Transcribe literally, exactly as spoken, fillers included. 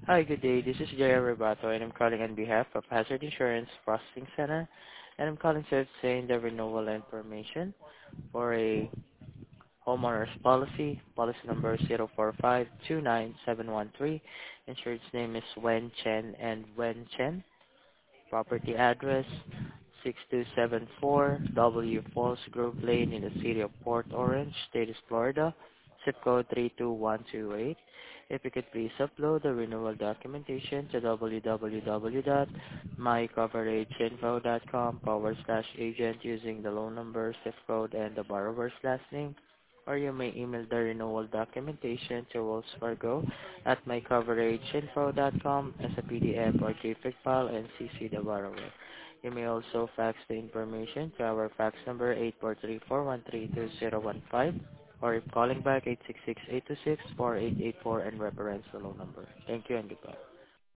Hi, good day. This is Jaya Rebato, and I'm calling on behalf of Hazard Insurance Processing Center, and I'm calling to obtain the renewal information for a homeowner's policy, policy number zero four five two nine seven one three. Insured's name is Wen Chen and Wen Chen. Property address six two seven four W Falls Grove Lane in the city of Port Orange, state of Florida, zip code three two one two eight. If you could please upload the renewal documentation to www.mycoverageinfo.com forward slash agent using the loan number, zip code, and the borrower's last name. Or you may email the renewal documentation to Wells Fargo at mycoverageinfo.com as a P D F or JPEG file and C C the borrower. You may also fax the information to our fax number eight four three four one three two zero one five or if calling back eight six six eight two six four eight eight four and reference the loan number. Thank you and goodbye.